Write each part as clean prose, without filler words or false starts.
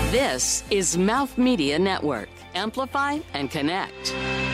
This is Mouth Media Network. Amplify and connect.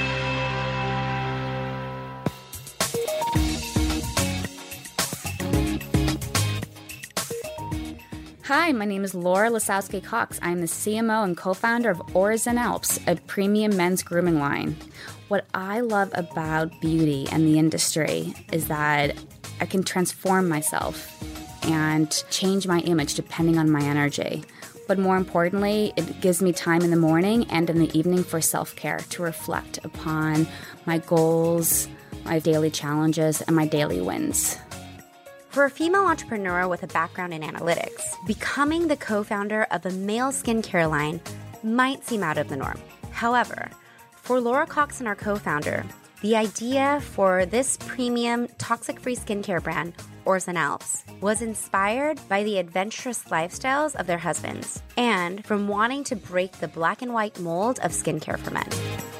Hi, my name is Laura Lasowski-Cox. I'm the CMO and co-founder of Oars and Alps, a premium men's grooming line. What I love about beauty and the industry is that I can transform myself and change my image depending on my energy. But more importantly, it gives me time in the morning and in the evening for self-care to reflect upon my goals, my daily challenges, and my daily wins. For a female entrepreneur with a background in analytics, becoming the co-founder of a male skincare line might seem out of the norm. However, for Laura Cox and our co-founder, the idea for this premium toxic-free skincare brand, Oars and Alps, was inspired by the adventurous lifestyles of their husbands and from wanting to break the black and white mold of skincare for men.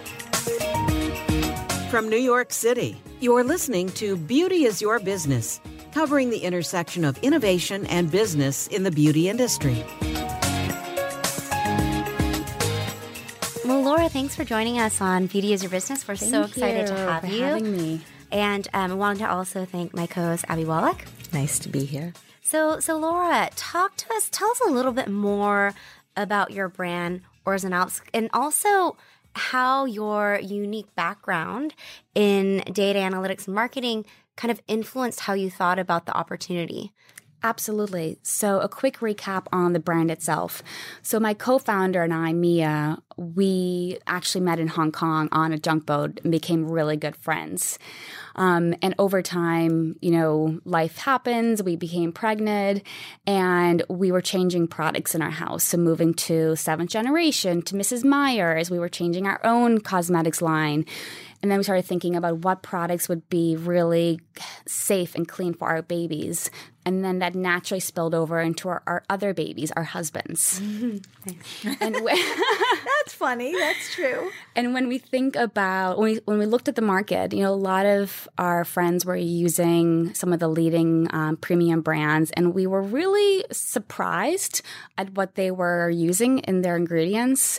From New York City, you're listening to Beauty is Your Business, covering the intersection of innovation and business in the beauty industry. Well, Laura, thanks for joining us on Beauty is Your Business. We're so excited to have you. Having me. And I wanted to also thank my co-host, Abby Wallach. Nice to be here. So Laura, tell us a little bit more about your brand, Oars and Alps, and also how your unique background in data analytics and marketing kind of influenced how you thought about the opportunity. Absolutely. So a quick recap on the brand itself. So my co-founder and I, Mia, we actually met in Hong Kong on a junk boat and became really good friends. And over time, life happens. We became pregnant and we were changing products in our house. So moving to seventh generation, to Mrs. Meyer's, we were changing our own cosmetics line. And then we started thinking about what products would be really safe and clean for our babies. And then that naturally spilled over into our other babies, our husbands. And That's funny. That's true. And when we think about, when we looked at the market, a lot of our friends were using some of the leading premium brands, and we were really surprised at what they were using in their ingredients.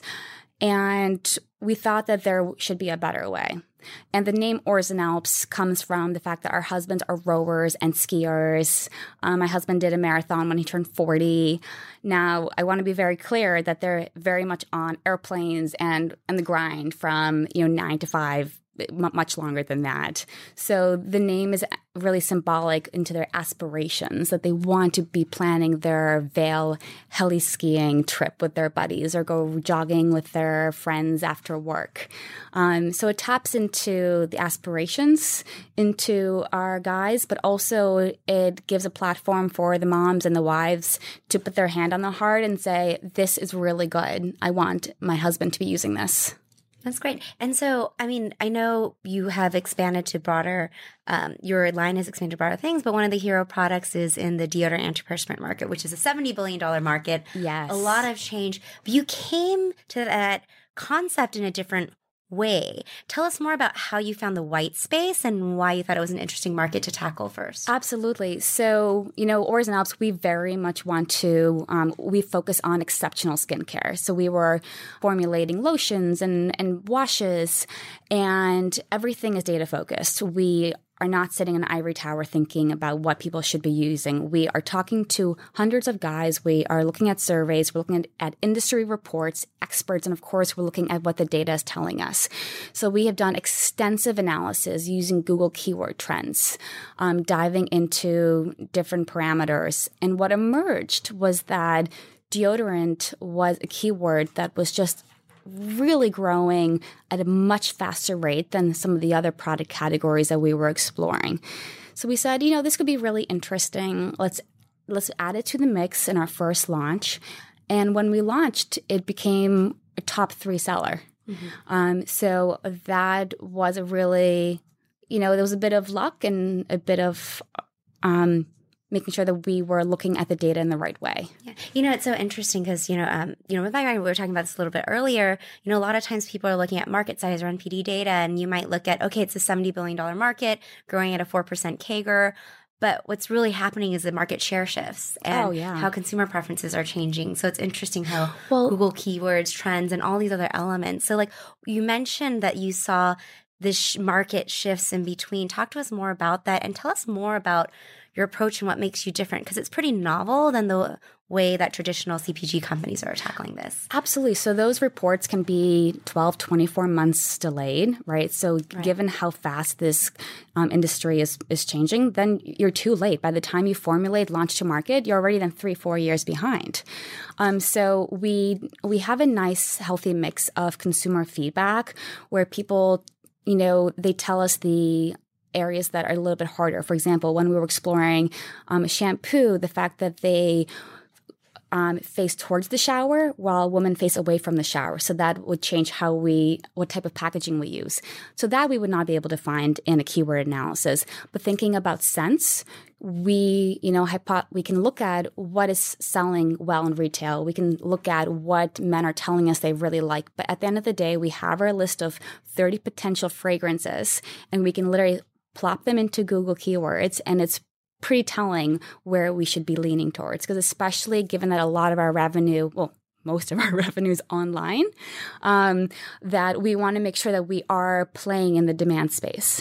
And we thought that there should be a better way. And the name Oars and Alps comes from the fact that our husbands are rowers and skiers. My husband did a marathon when he turned 40. Now, I want to be very clear that they're very much on airplanes and the grind from 9 to 5, much longer than that. So the name is really symbolic into their aspirations, that they want to be planning their Vail heli skiing trip with their buddies or go jogging with their friends after work. So it taps into the aspirations into our guys, but also it gives a platform for the moms and the wives to put their hand on the heart and say, this is really good. I want my husband to be using this. That's great. And so, I know you have expanded to broader, your line has expanded to broader things, but one of the hero products is in the deodorant antiperspirant market, which is a $70 billion market. Yes. A lot of change. But you came to that concept in a different way. Tell us more about how you found the white space and why you thought it was an interesting market to tackle first. Absolutely. So, Oars and Alps, we very much want to, we focus on exceptional skincare. So we were formulating lotions and washes, and everything is data focused. We are not sitting in an ivory tower thinking about what people should be using. We are talking to hundreds of guys. We are looking at surveys. We're looking at industry reports, experts, and of course, we're looking at what the data is telling us. So we have done extensive analysis using Google keyword trends, diving into different parameters. And what emerged was that deodorant was a keyword that was just really growing at a much faster rate than some of the other product categories that we were exploring. So we said, this could be really interesting. Let's add it to the mix in our first launch. And when we launched, it became a top 3 seller. Mm-hmm. So that was a really, there was a bit of luck and a bit of making sure that we were looking at the data in the right way. Yeah. It's so interesting because, with my background, we were talking about this a little bit earlier, a lot of times people are looking at market size or NPD data, and you might look at, okay, it's a $70 billion market growing at a 4% CAGR. But what's really happening is the market share shifts and yeah. how consumer preferences are changing. So it's interesting how Google keywords, trends, and all these other elements. So like you mentioned that you saw this market shifts in between. Talk to us more about that and tell us more about your approach and what makes you different, because it's pretty novel than the way that traditional CPG companies are tackling this. Absolutely. So those reports can be 12, 24 months delayed, right? So given how fast this industry is changing, then you're too late. By the time you formulate, launch to market, you're already then 3-4 years behind. So we have a nice, healthy mix of consumer feedback where people, they tell us the areas that are a little bit harder. For example, when we were exploring shampoo, the fact that they face towards the shower while women face away from the shower. So that would change what type of packaging we use. So that we would not be able to find in a keyword analysis. But thinking about scents, we can look at what is selling well in retail. We can look at what men are telling us they really like. But at the end of the day, we have our list of 30 potential fragrances, and we can literally plop them into Google keywords, and it's pretty telling where we should be leaning towards. Because especially given that a lot of our revenue, most of our revenue is online, that we want to make sure that we are playing in the demand space.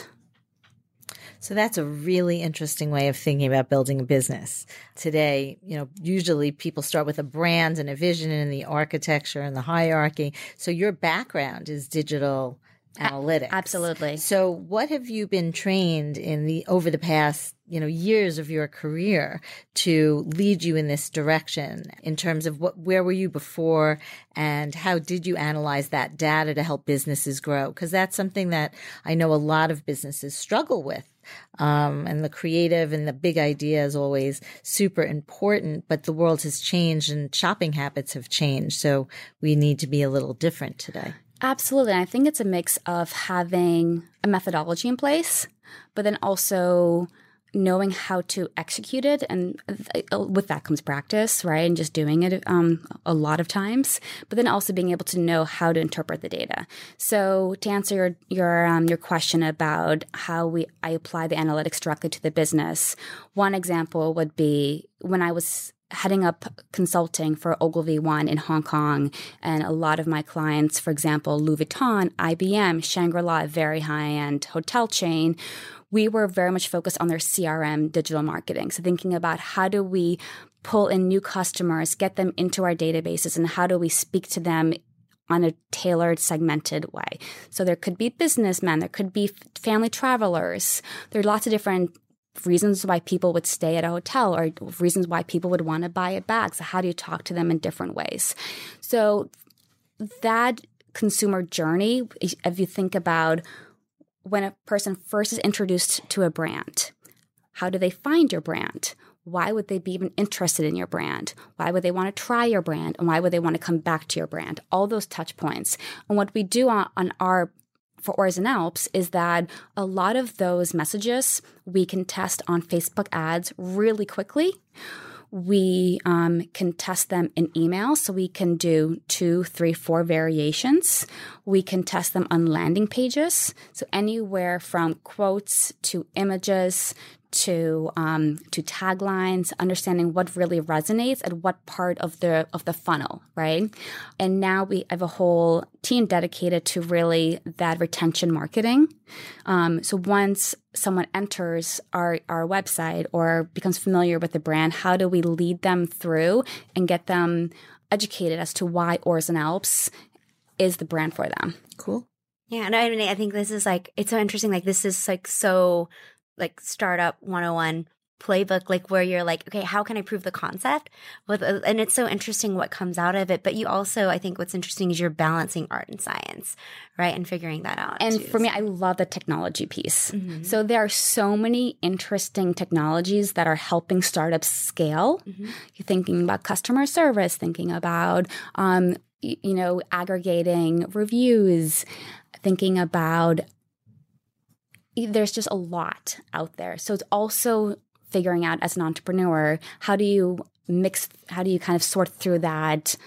So that's a really interesting way of thinking about building a business. Today, usually people start with a brand and a vision and the architecture and the hierarchy. So your background is digital analytics. Absolutely. So what have you been trained in over the past, years of your career to lead you in this direction in terms of where were you before and how did you analyze that data to help businesses grow? Because that's something that I know a lot of businesses struggle with. And the creative and the big idea is always super important, but the world has changed and shopping habits have changed. So we need to be a little different today. Absolutely. I think it's a mix of having a methodology in place, but then also knowing how to execute it. And with that comes practice, right? And just doing it a lot of times, but then also being able to know how to interpret the data. So to answer your question about how I apply the analytics directly to the business, one example would be when I was heading up consulting for Ogilvy One in Hong Kong, and a lot of my clients, for example, Louis Vuitton, IBM, Shangri-La, a very high-end hotel chain, we were very much focused on their CRM digital marketing. So thinking about how do we pull in new customers, get them into our databases, and how do we speak to them on a tailored, segmented way. So there could be businessmen, there could be family travelers. There are lots of different reasons why people would stay at a hotel or reasons why people would want to buy a bag. So how do you talk to them in different ways? So that consumer journey, if you think about when a person first is introduced to a brand, how do they find your brand? Why would they be even interested in your brand? Why would they want to try your brand? And why would they want to come back to your brand? All those touch points. And what we do for Oars and Alps is that a lot of those messages we can test on Facebook ads really quickly. We can test them in email, so we can do 2, 3, 4 variations. We can test them on landing pages, so anywhere from quotes to images to taglines, understanding what really resonates at what part of the funnel, right? And now we have a whole team dedicated to really that retention marketing. So once someone enters our website or becomes familiar with the brand, how do we lead them through and get them educated as to why Oars and Alps is the brand for them? Cool. Yeah, no, I mean, I think this is it's so interesting. This is so startup 101 playbook, where you're okay, how can I prove the concept? And it's so interesting what comes out of it. But you also, I think what's interesting is you're balancing art and science, right? And figuring that out. And for me, I love the technology piece. Mm-hmm. So there are so many interesting technologies that are helping startups scale. Mm-hmm. You're thinking about customer service, thinking about, aggregating reviews, thinking about there's just a lot out there. So it's also figuring out as an entrepreneur, how do you kind of sort through that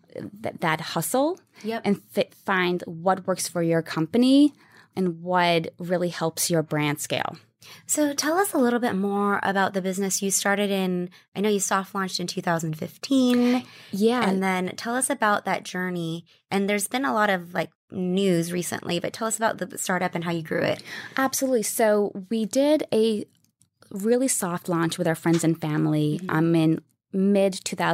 hustle and find what works for your company and what really helps your brand scale. So tell us a little bit more about the business you started in. I know you soft launched in 2015. Yeah. And then tell us about that journey. And there's been a lot of like news recently, but tell us about the startup and how you grew it. Absolutely. So we did a really soft launch with our friends and family in mid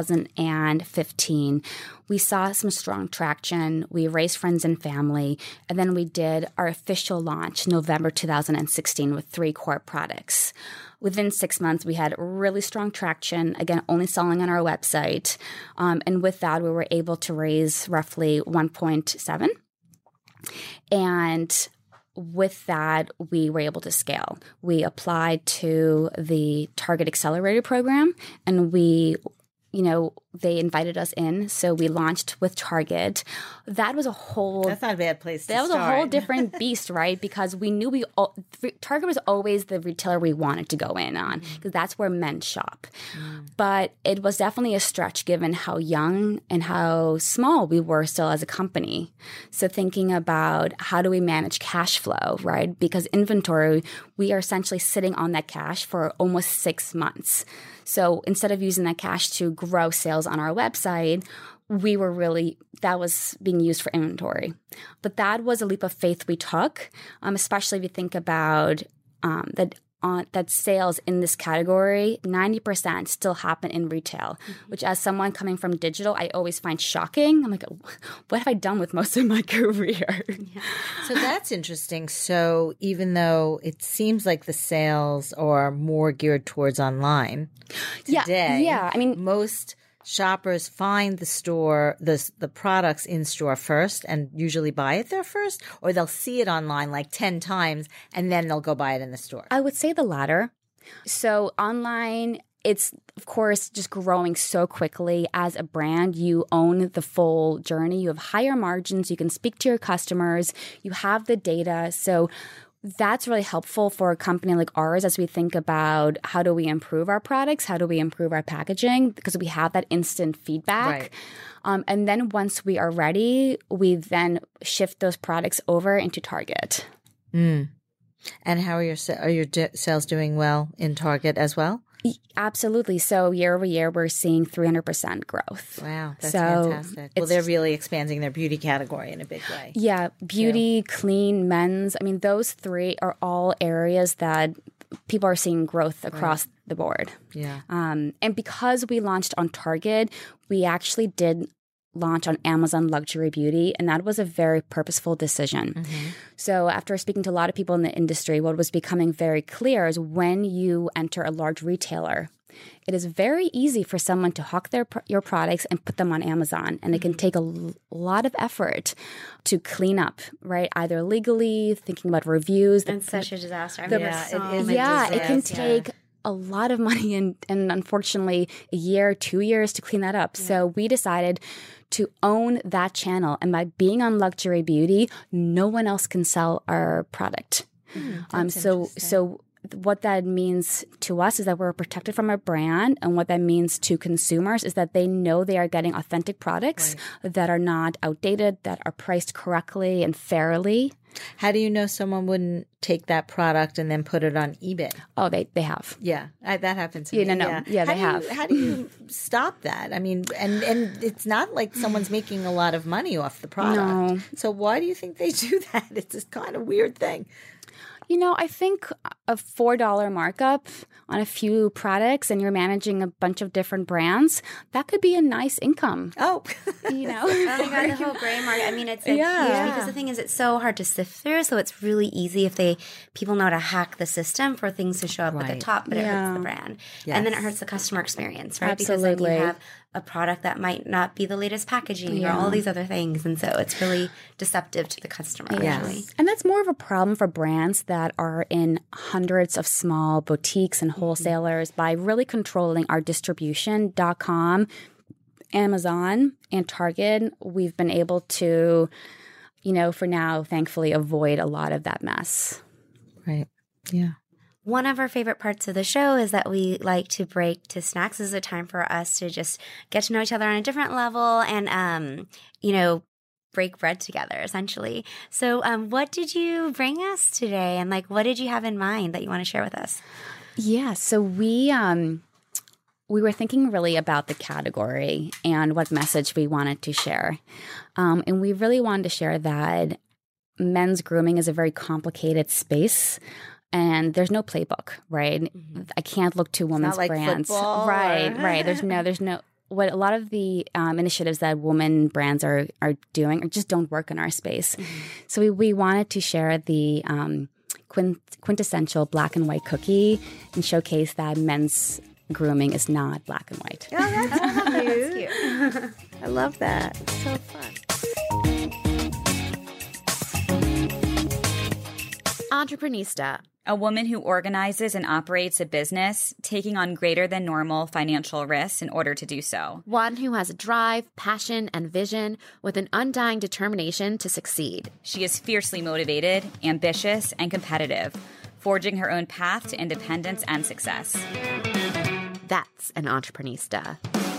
2015. We saw some strong traction. We raised friends and family, and then we did our official launch November 2016 with 3 core products. Within 6 months, we had really strong traction, again, only selling on our website. And with that, we were able to raise roughly 1.7. And with that, we were able to scale. We applied to the Target Accelerator program, and they invited us in. So we launched with Target. That was a whole... That's not a bad place to start. That was a whole different beast, right? Because we knew Target was always the retailer we wanted to go in on, because that's where men shop. But it was definitely a stretch given how young and how small we were still as a company. So thinking about how do we manage cash flow, right? Because inventory, we are essentially sitting on that cash for almost 6 months. So instead of using that cash to grow sales on our website, that was being used for inventory. But that was a leap of faith we took, especially if you think about that sales in this category, 90% still happen in retail, which as someone coming from digital, I always find shocking. I'm like, what have I done with most of my career? So that's interesting. So even though it seems like the sales are more geared towards online today, I mean, most shoppers find the products in store first and usually buy it there first, or they'll see it online like 10 times and then they'll go buy it in the store. I would say the latter. So online, it's of course just growing so quickly. As a brand, you own the full journey. You have higher margins. You can speak to your customers. You have the data. So that's really helpful for a company like ours as we think about how do we improve our products, how do we improve our packaging, because we have that instant feedback. Right. And then once we are ready, we then shift those products over into Target. And how are your sales doing well in Target as well? Absolutely. So year over year, we're seeing 300% growth. Wow, that's fantastic. Well, they're really expanding their beauty category in a big way. Yeah, beauty, clean, men's. I mean, those 3 are all areas that people are seeing growth across the board. Yeah. And because we launched on Target, we actually did launch on Amazon Luxury Beauty, and that was a very purposeful decision. So after speaking to a lot of people in the industry, what was becoming very clear is when you enter a large retailer, it is very easy for someone to hawk your products and put them on Amazon, and it can take a lot of effort to clean up, right? Either legally, thinking about reviews. And such a disaster. I mean, mean, it can take a lot of money and unfortunately a year, 2 years to clean that up. So we decided to own that channel. And by being on Luxury Beauty, no one else can sell our product. So what that means to us is that we're protected from our brand. And what that means to consumers is that they know they are getting authentic products that are not outdated, that are priced correctly and fairly. How do you know someone wouldn't take that product and then put it on eBay? Oh, they have. Yeah, that happens to me. Yeah, they have. How do you stop that? I mean, and it's not like someone's making a lot of money off the product. No. So why do you think they do that? It's this kind of weird thing. I think a $4 markup on a few products and you're managing a bunch of different brands, that could be a nice income. Oh. Oh my God, the whole gray market. I mean, it's huge because the thing is it's so hard to sift through. So it's really easy if people know how to hack the system for things to show up at the top, but it hurts the brand. Yes. And then it hurts the customer experience, right? Absolutely. Because then you have a product that might not be the latest packaging or all these other things. And so it's really deceptive to the customer. Yes. And that's more of a problem for brands that are in hundreds of small boutiques and wholesalers by really controlling our distribution.com, Amazon, and Target. We've been able to, for now, thankfully, avoid a lot of that mess. Right. Yeah. One of our favorite parts of the show is that we like to break to snacks. This is a time for us to just get to know each other on a different level and, break bread together, essentially. So what did you bring us today? And like, what did you have in mind that you want to share with us? Yeah, so we were thinking really about the category and what message we wanted to share. And we really wanted to share that men's grooming is a very complicated space. And there's no playbook, right? Mm-hmm. I can't look to women's like brands. Football, right. There's no what a lot of the initiatives that women brands are doing just don't work in our space. Mm-hmm. So we wanted to share the quintessential black and white cookie and showcase that men's grooming is not black and white. Oh, that's cute. That's cute. I love that. It's so fun. Entreprenista, a woman who organizes and operates a business, taking on greater than normal financial risks in order to do so. One who has a drive, passion, and vision with an undying determination to succeed. She is fiercely motivated, ambitious, and competitive, forging her own path to independence and success. That's an Entreprenista.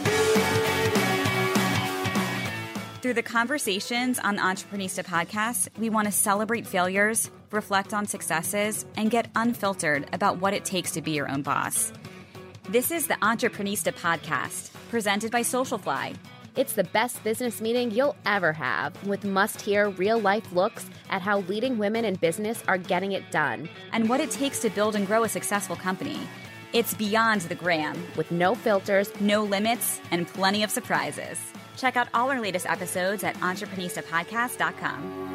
Through the conversations on the Entreprenista podcast, we want to celebrate failures, reflect on successes, and get unfiltered about what it takes to be your own boss. This is the Entreprenista podcast, presented by Socialfly. It's the best business meeting you'll ever have, with must-hear real-life looks at how leading women in business are getting it done. And what it takes to build and grow a successful company. It's beyond the gram, with no filters, no limits, and plenty of surprises. Check out all our latest episodes at entreprenistapodcast.com.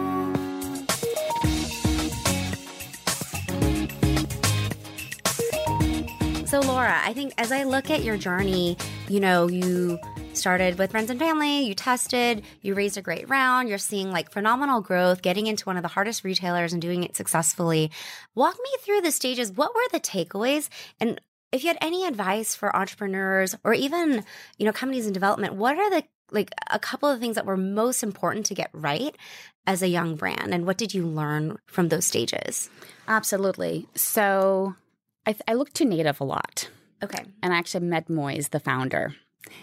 So Laura, I think as I look at your journey, you started with friends and family, you tested, you raised a great round, you're seeing like phenomenal growth, getting into one of the hardest retailers and doing it successfully. Walk me through the stages. What were the takeaways? And if you had any advice for entrepreneurs or even, companies in development, what are a couple of things that were most important to get right as a young brand? And what did you learn from those stages? Absolutely. So I looked to Native a lot. Okay. And I actually met Moise, the founder.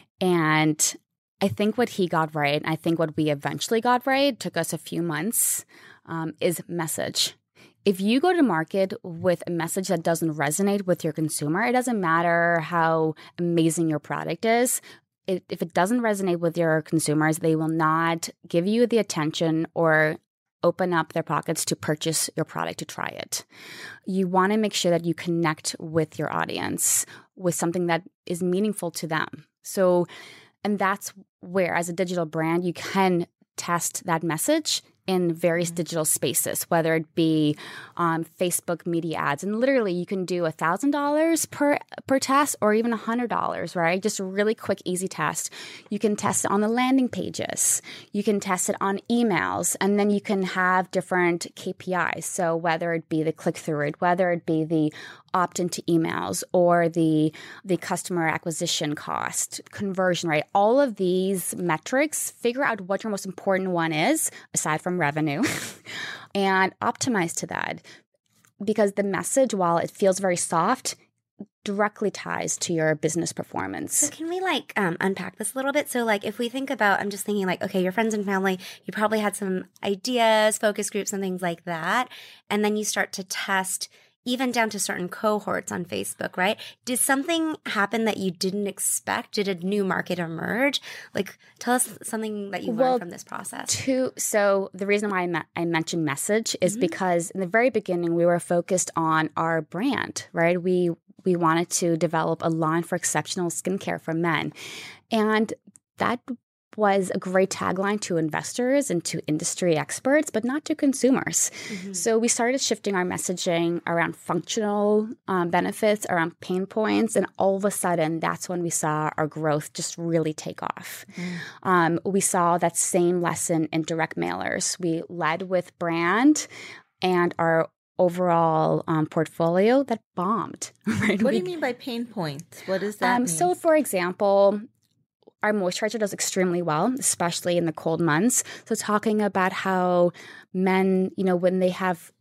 And I think what he got right, and I think what we eventually got right, took us a few months, is message. If you go to market with a message that doesn't resonate with your consumer, it doesn't matter how amazing your product is. If it doesn't resonate with your consumers, they will not give you the attention or open up their pockets to purchase your product, to try it. You want to make sure that you connect with your audience with something that is meaningful to them. So, and that's where, as a digital brand, you can test that message in various digital spaces, whether it be Facebook media ads. And literally you can do $1,000 per test or even $100, right? Just a really quick, easy test. You can test it on the landing pages. You can test it on emails. And then you can have different KPIs. So whether it be the click-through rate, whether it be the opt into emails or the customer acquisition cost, conversion rate, all of these metrics, figure out what your most important one is, aside from revenue, and optimize to that. Because the message, while it feels very soft, directly ties to your business performance. So can we unpack this a little bit? So if we think about, I'm just thinking okay, your friends and family, you probably had some ideas, focus groups and things like that. And then you start to test even down to certain cohorts on Facebook, right? Did something happen that you didn't expect? Did a new market emerge? Tell us something that you learned from this process. So the reason why I mentioned message is because in the very beginning, we were focused on our brand, right? We wanted to develop a line for exceptional skincare for men. And that was a great tagline to investors and to industry experts, but not to consumers. Mm-hmm. So we started shifting our messaging around functional benefits, around pain points, and all of a sudden, that's when we saw our growth just really take off. Mm-hmm. We saw that same lesson in direct mailers. We led with brand and our overall portfolio that bombed. Right? What do you mean by pain points? What does that mean? So, for example, our moisturizer does extremely well, especially in the cold months. So talking about how men, when they have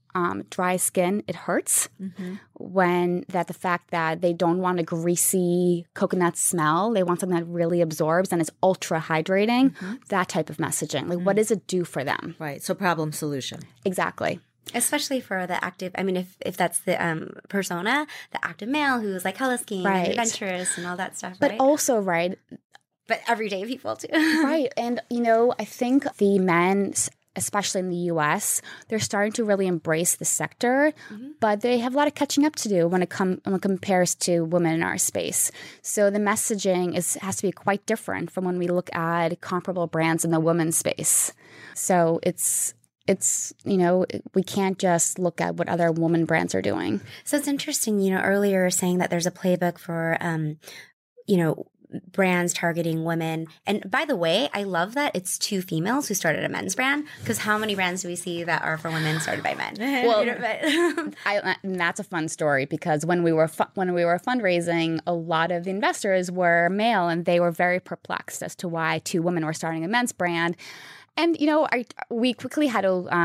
dry skin, it hurts. When the fact that they don't want a greasy coconut smell, they want something that really absorbs and is ultra hydrating. That type of messaging. Like, what does it do for them? Right. So problem solution. Exactly. Especially for the active, I mean, if that's the persona, the active male who's like hella skiing and adventurous and all that stuff, but right? also, right. But everyday people too. Right. And, you know, I think the men, especially in the US, they're starting to really embrace the sector, but they have a lot of catching up to do when it compares to women in our space. So the messaging has to be quite different from when we look at comparable brands in the women's space. So it's, you know, we can't just look at what other woman brands are doing. So it's interesting, you know, earlier you were saying that there's a playbook for, you know, brands targeting women. And by the way, I love that it's two females who started a men's brand, because how many brands do we see that are for women started by men? Well, and that's a fun story, because when we were fundraising, a lot of the investors were male, and they were very perplexed as to why two women were starting a men's brand. And, you know, we quickly had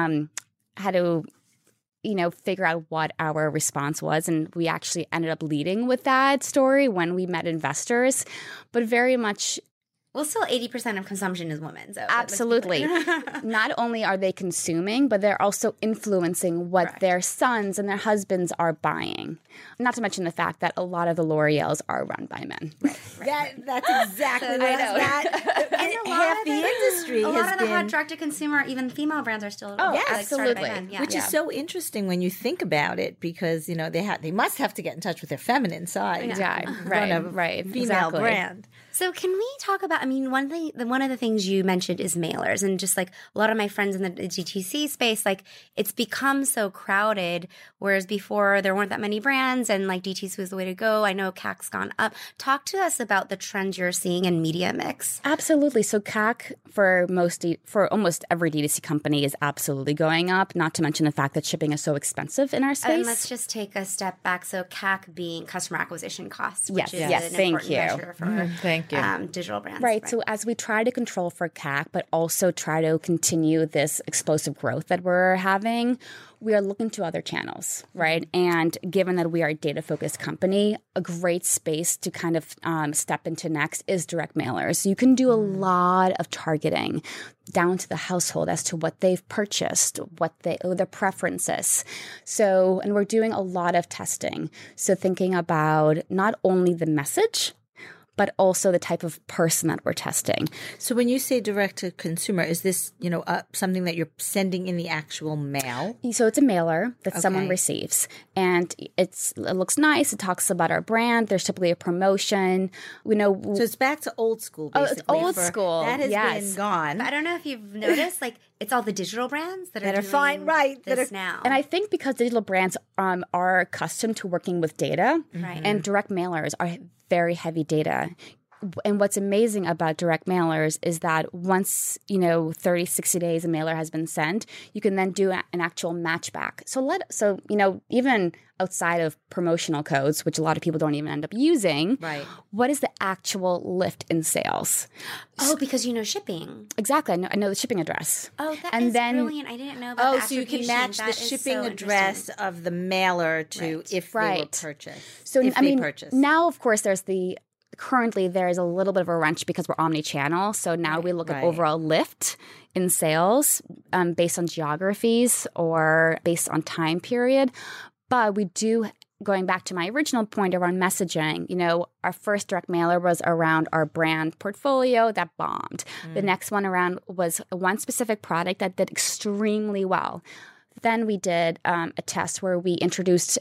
to you know, figure out what our response was. And we actually ended up leading with that story when we met investors, but very much. Well, still 80% of consumption is women. So absolutely. Not only are they consuming, but they're also influencing what their sons and their husbands are buying. Not to mention the fact that a lot of the L'Oreals are run by men. That's exactly what I know. Half the industry has been. A lot of the hot direct-to-consumer, even female brands, are still absolutely. Started by men. Yeah. Which is so interesting when you think about it, because, you know, they must have to get in touch with their feminine side. Yeah, right. Female brand. So can we talk about, I mean, one of the things you mentioned is mailers, and just like a lot of my friends in the DTC space, like it's become so crowded, whereas before there weren't that many brands and like DTC was the way to go. I know CAC's gone up. Talk to us about the trends you're seeing in media mix. Absolutely. So CAC for almost every DTC company is absolutely going up, not to mention the fact that shipping is so expensive in our space. And let's just take a step back. So CAC being customer acquisition costs, which is an thank important you. measure for Thank you. Digital brands. Right. So as we try to control for CAC, but also try to continue this explosive growth that we're having, we are looking to other channels, right? And given that we are a data-focused company, a great space to kind of step into next is direct mailers. You can do a lot of targeting down to the household as to what they've purchased, their preferences. So, and we're doing a lot of testing. So thinking about not only the message, but also the type of person that we're testing. So when you say direct to consumer, is this, you know, something that you're sending in the actual mail? So it's a mailer that someone receives, and it looks nice. It talks about our brand. There's typically a promotion. We know. So it's back to old school, basically. It's old school. That has been gone. But I don't know if you've noticed, like, it's all the digital brands that are doing fine, right? This now. And I think because digital brands are accustomed to working with data, and direct mailers are very heavy data. And what's amazing about direct mailers is that once, 30, 60 days a mailer has been sent, you can then do an actual match back. So even outside of promotional codes, which a lot of people don't even end up using, right? What is the actual lift in sales? Oh, because shipping. Exactly. I know the shipping address. Oh, that is brilliant. I didn't know about that. So you can match the shipping address of the mailer to if they were purchased. So, now, of course, currently there is a little bit of a wrench because we're omni-channel. So now we look at overall lift in sales based on geographies or based on time period. But we do, going back to my original point around messaging, our first direct mailer was around our brand portfolio that bombed. The next one around was one specific product that did extremely well. Then we did a test where we introduced,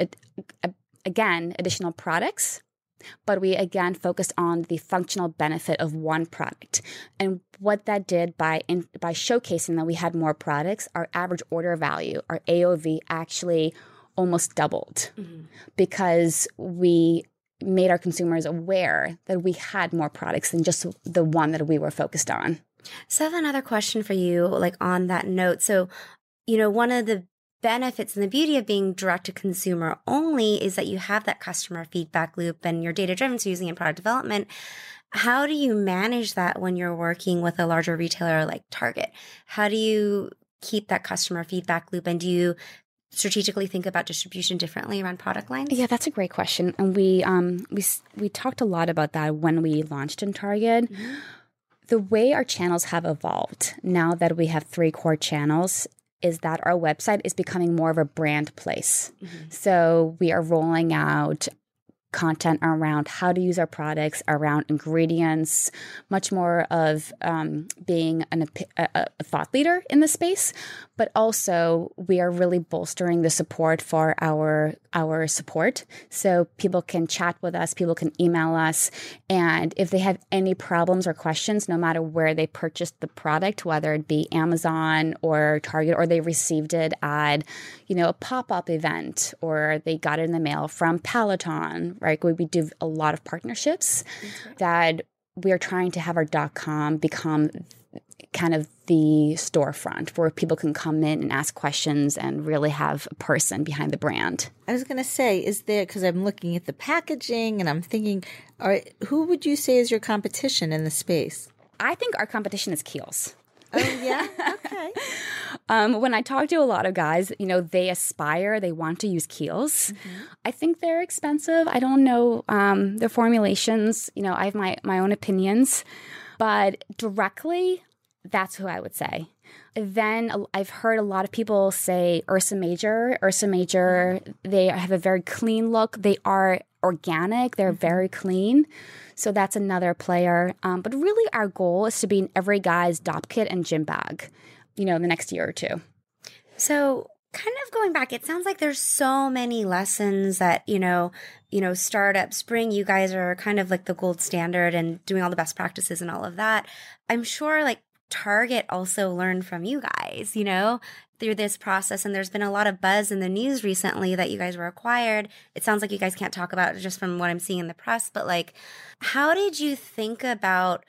again, additional products, but we again focused on the functional benefit of one product. And what that did by showcasing that we had more products, our average order value, our AOV actually almost doubled because we made our consumers aware that we had more products than just the one that we were focused on. So I have another question for you, like on that note. So, one of the benefits and the beauty of being direct to consumer only is that you have that customer feedback loop and you're data driven, so using it in product development. How do you manage that when you're working with a larger retailer like Target? How do you keep that customer feedback loop, and do you strategically think about distribution differently around product lines? Yeah, that's a great question. And we talked a lot about that when we launched in Target. Mm-hmm. The way our channels have evolved now that we have 3 core channels is that our website is becoming more of a brand place. Mm-hmm. So we are rolling out content around how to use our products, around ingredients, much more of being a thought leader in the space. But also, we are really bolstering the support for our support. So people can chat with us, people can email us, and if they have any problems or questions, no matter where they purchased the product, whether it be Amazon or Target, or they received it at, a pop-up event, or they got it in the mail from Peloton, right? We do a lot of partnerships that we are trying to have our .com become kind of the storefront where people can come in and ask questions and really have a person behind the brand. I was going to say, is there, because I'm looking at the packaging and I'm thinking, who would you say is your competition in the space? I think our competition is Kiehl's. Oh, yeah? Okay. When I talk to a lot of guys, they want to use Kiehl's. Mm-hmm. I think they're expensive. I don't know their formulations. I have my own opinions. But directly, that's who I would say. Then I've heard a lot of people say Ursa Major. Ursa Major, they have a very clean look. They are organic. They're very clean. So that's another player. But really our goal is to be in every guy's Dopp kit and gym bag, the next year or two. So kind of going back, it sounds like there's so many lessons that, startups bring. You guys are kind of like the gold standard and doing all the best practices and all of that. I'm sure Target also learned from you guys, through this process. And there's been a lot of buzz in the news recently that you guys were acquired. It sounds like you guys can't talk about it just from what I'm seeing in the press, but how did you think about,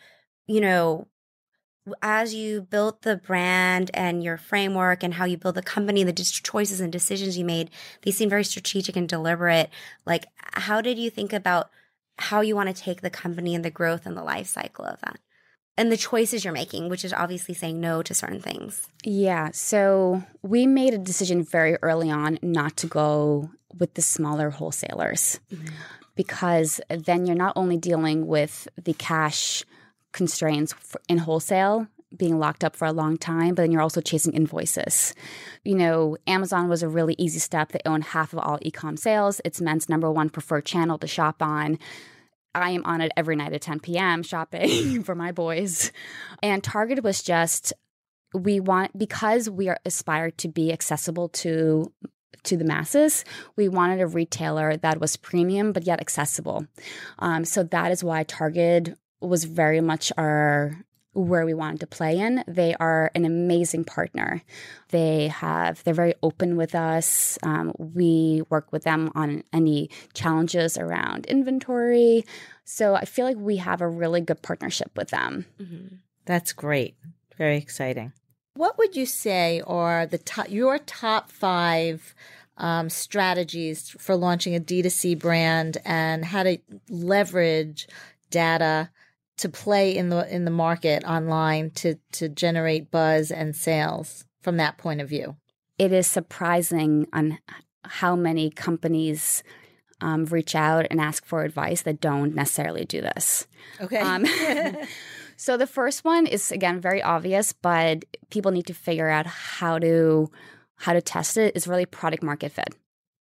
as you built the brand and your framework and how you build the company, the choices and decisions you made, they seem very strategic and deliberate. How did you think about how you want to take the company and the growth and the life cycle of that? And the choices you're making, which is obviously saying no to certain things. Yeah. So we made a decision very early on not to go with the smaller wholesalers, because then you're not only dealing with the cash constraints in wholesale being locked up for a long time, but then you're also chasing invoices. Amazon was a really easy step. They own half of all e-com sales. It's men's #1 preferred channel to shop on. I am on it every night at 10 p.m. shopping for my boys. And Target was just, because we are aspired to be accessible to the masses, we wanted a retailer that was premium but yet accessible. So that is why Target was very much where we wanted to play in. They are an amazing partner. They're very open with us. We work with them on any challenges around inventory. So I feel like we have a really good partnership with them. Mm-hmm. That's great. Very exciting. What would you say are your top 5 strategies for launching a D2C brand and how to leverage data to play in the market online to generate buzz and sales from that point of view? It is surprising on how many companies reach out and ask for advice that don't necessarily do this. Okay. So the first one is, again, very obvious, but people need to figure out how to test it, is really product market fit.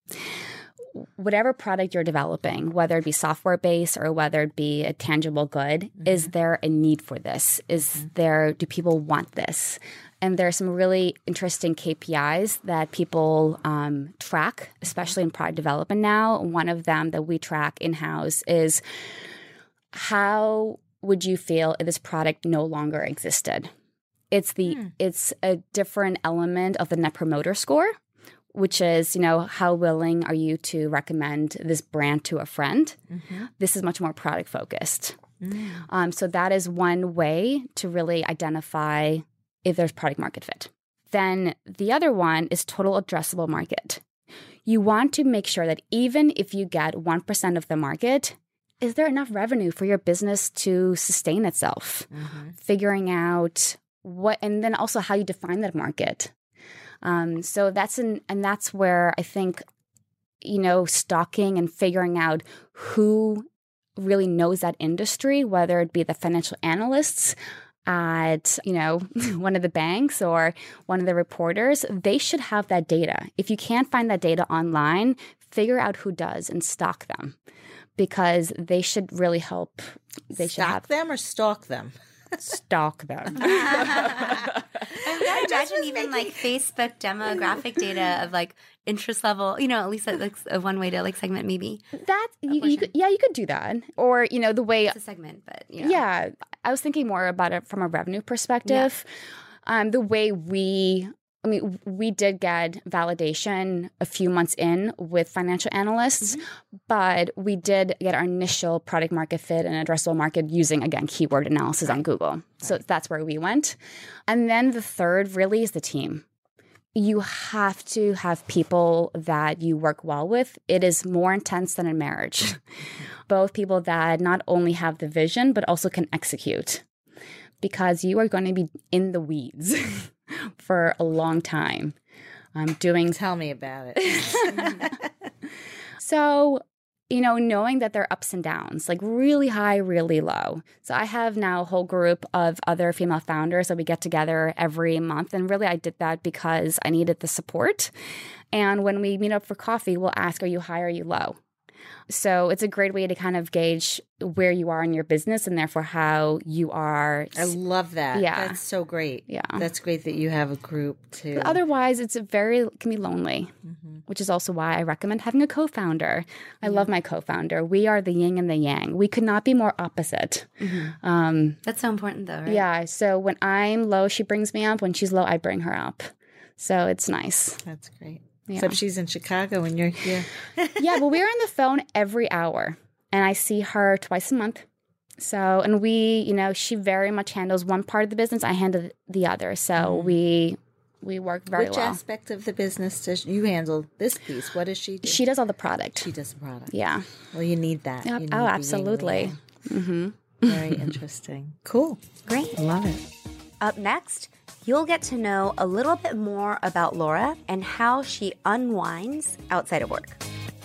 Whatever product you're developing, whether it be software-based or whether it be a tangible good, is there a need for this? Do people want this? And there are some really interesting KPIs that people track, especially in product development now. One of them that we track in-house is, how would you feel if this product no longer existed? It's a different element of the Net Promoter Score, which is, how willing are you to recommend this brand to a friend? Mm-hmm. This is much more product focused. So that is one way to really identify if there's product market fit. Then the other one is total addressable market. You want to make sure that even if you get 1% of the market, is there enough revenue for your business to sustain itself? Figuring out and then also how you define that market. So that's where I think, stalking and figuring out who really knows that industry, whether it be the financial analysts at, one of the banks or one of the reporters, they should have that data. If you can't find that data online, figure out who does and stalk them, because they should really help. They should Stalk them or stalk them? Stalk them. I imagine even like Facebook demographic data of like interest level, at least that's one way to like segment maybe. That you could do that, or the way it's a segment, but yeah, I was thinking more about it from a revenue perspective. The way we did get validation a few months in with financial analysts, but we did get our initial product market fit and addressable market using, again, keyword analysis on Google. So that's where we went. And then the third really is the team. You have to have people that you work well with. It is more intense than in marriage. Both people that not only have the vision, but also can execute, because you are going to be in the weeds for a long time. Tell me about it. So, knowing that there are ups and downs, like really high, really low. So I have now a whole group of other female founders that we get together every month. And really, I did that because I needed the support. And when we meet up for coffee, we'll ask, are you high or are you low? So it's a great way to kind of gauge where you are in your business and therefore how you are. I love that. Yeah. That's so great. Yeah. That's great that you have a group too. But otherwise, it can be lonely, which is also why I recommend having a co-founder. I love my co-founder. We are the yin and the yang. We could not be more opposite. That's so important though, right? Yeah. So when I'm low, she brings me up. When she's low, I bring her up. So it's nice. That's great. Yeah. Except she's in Chicago and you're here. Yeah, but we're on the phone every hour, and I see her twice a month. So, and we, she very much handles one part of the business. I handle the other. So we work very well. Which aspect of the business does you handle this piece? What does she do? She does all the product. She does the product. Yeah. Well, you need that. Yep. You need Absolutely. Very interesting. Cool. Great. Love it. Up next, you'll get to know a little bit more about Laura and how she unwinds outside of work.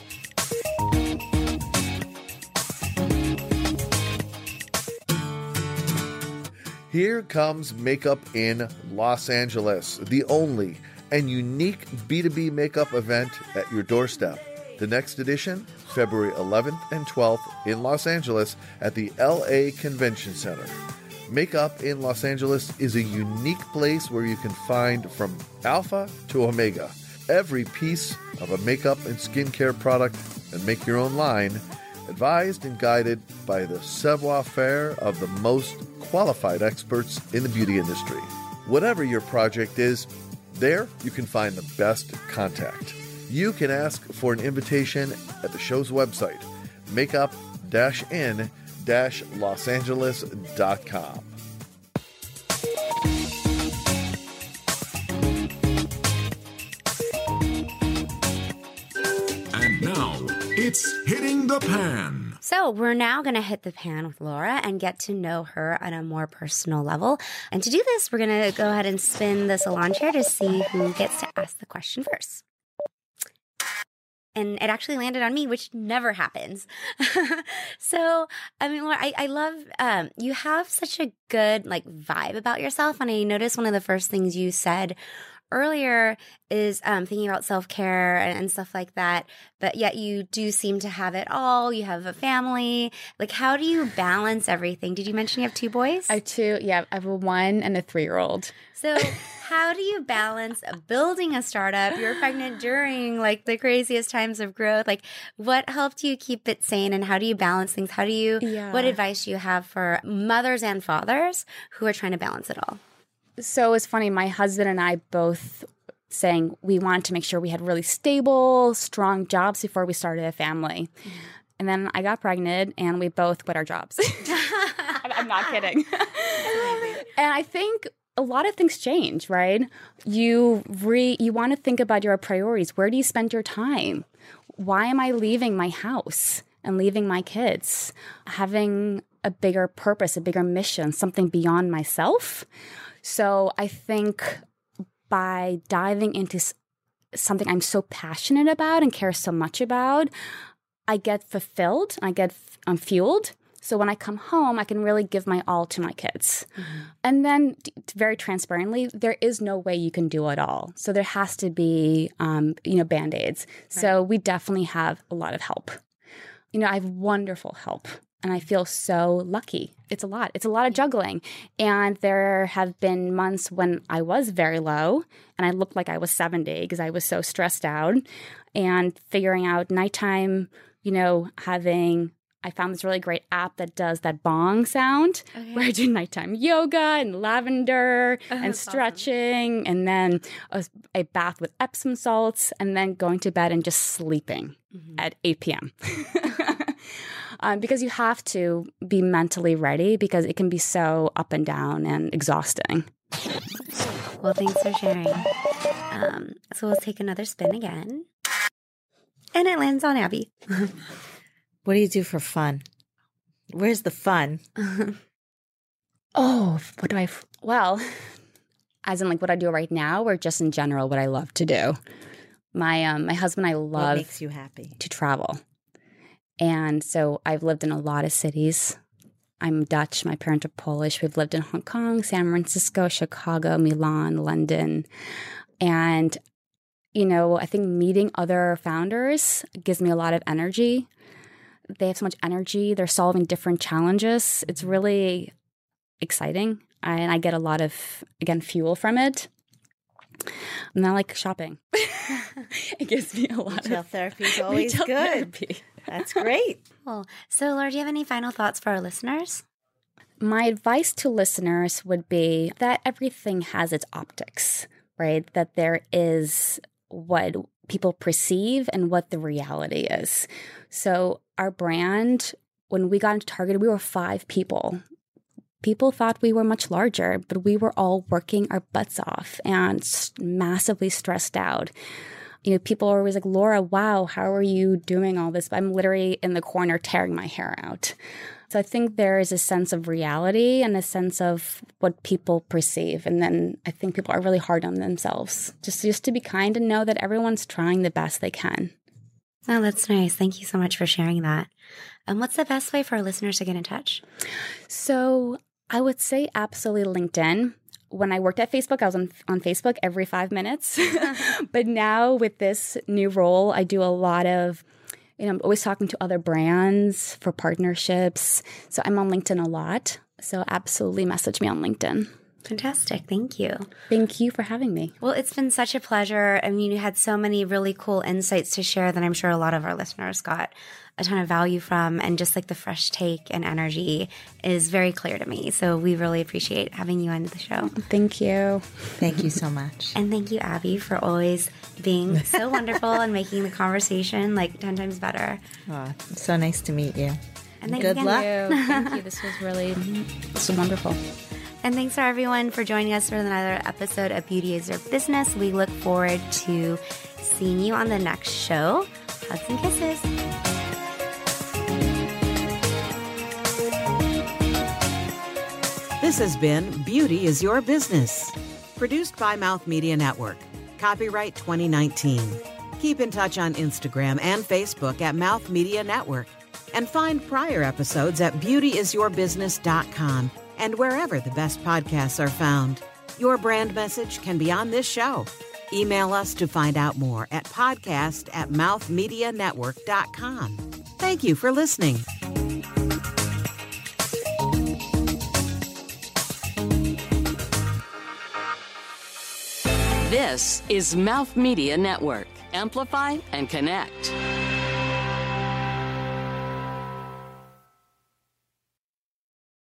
Here comes Makeup in Los Angeles, the only and unique B2B makeup event at your doorstep. The next edition, February 11th and 12th in Los Angeles at the LA Convention Center. Makeup in Los Angeles is a unique place where you can find from alpha to omega every piece of a makeup and skincare product and make your own line, advised and guided by the savoir-faire of the most qualified experts in the beauty industry. Whatever your project is, there you can find the best contact. You can ask for an invitation at the show's website, makeup-in-losangeles.com. And now, it's Hitting the Pan. So we're now going to hit the pan with Laura and get to know her on a more personal level. And to do this, we're going to go ahead and spin the salon chair to see who gets to ask the question first. And it actually landed on me, which never happens. So, Laura, I love, you have such a good vibe about yourself. And I noticed one of the first things you said earlier is thinking about self-care and stuff like that. But yet you do seem to have it all. You have a family. How do you balance everything? Did you mention you have 2 boys? I have 2. Yeah, I have a 1 and a 3-year-old. So how do you balance building a startup? You're pregnant during the craziest times of growth. What helped you keep it sane, and how do you balance things? What advice do you have for mothers and fathers who are trying to balance it all? So it's funny, my husband and I both saying we wanted to make sure we had really stable, strong jobs before we started a family. And then I got pregnant and we both quit our jobs. I'm not kidding. And I think a lot of things change, right? You want to think about your priorities. Where do you spend your time? Why am I leaving my house and leaving my kids? Having a bigger purpose, a bigger mission, something beyond myself. So I think by diving into something I'm so passionate about and care so much about, I get fulfilled, I get fueled. So when I come home, I can really give my all to my kids. Mm-hmm. And then very transparently, there is no way you can do it all. So there has to be, Band-Aids. Right. So we definitely have a lot of help. I have wonderful help. And I feel so lucky. It's a lot. It's a lot of juggling. And there have been months when I was very low and I looked like I was 70 because I was so stressed out. And figuring out nighttime, I found this really great app that does that bong sound where I do nighttime yoga and lavender and stretching, awesome. And then a bath with Epsom salts, and then going to bed and just sleeping at 8 p.m. Because you have to be mentally ready because it can be so up and down and exhausting. Well, thanks for sharing. So we'll take another spin again. And it lands on Abby. What do you do for fun? Where's the fun? Well, as in like what I do right now or just in general what I love to do? My husband and I love what makes you happy? To travel. And so I've lived in a lot of cities. I'm Dutch. My parents are Polish. We've lived in Hong Kong, San Francisco, Chicago, Milan, London. And, I think meeting other founders gives me a lot of energy. They have so much energy. They're solving different challenges. It's really exciting. And I get a lot of, again, fuel from it. And I like shopping. It gives me a lot retail therapy is always good. Therapy. That's great. Cool. So, Laura, do you have any final thoughts for our listeners? My advice to listeners would be that everything has its optics, right? That there is what people perceive and what the reality is. So our brand, when we got into Target, we were 5 people. People thought we were much larger, but we were all working our butts off and massively stressed out. People are always like, Laura, wow, how are you doing all this? But I'm literally in the corner tearing my hair out. So I think there is a sense of reality and a sense of what people perceive. And then I think people are really hard on themselves. Just to be kind and know that everyone's trying the best they can. Oh, that's nice. Thank you so much for sharing that. And what's the best way for our listeners to get in touch? So I would say absolutely LinkedIn. When I worked at Facebook, I was on Facebook every 5 minutes. But now with this new role, I do a lot of, I'm always talking to other brands for partnerships. So I'm on LinkedIn a lot. So absolutely message me on LinkedIn. Fantastic. Thank you. Thank you for having me. Well, it's been such a pleasure. I mean, you had so many really cool insights to share that I'm sure a lot of our listeners got a ton of value from, and just like the fresh take and energy is very clear to me. So we really appreciate having you on the show. Thank you. Thank you so much. And thank you, Abby, for always being so wonderful and making the conversation like 10 times better. Oh, so nice to meet you. And thanks Good again. luck. Thank you. This was wonderful. And thanks for everyone for joining us for another episode of Beauty is Your Business. We look forward to seeing you on the next show. Hugs and kisses. This has been Beauty is Your Business, produced by Mouth Media Network. Copyright 2019. Keep in touch on Instagram and Facebook at Mouth Media Network. And find prior episodes at beautyisyourbusiness.com and wherever the best podcasts are found. Your brand message can be on this show. Email us to find out more at podcast@mouthmedianetwork.com. Thank you for listening. This is Mouth Media Network. Amplify and connect.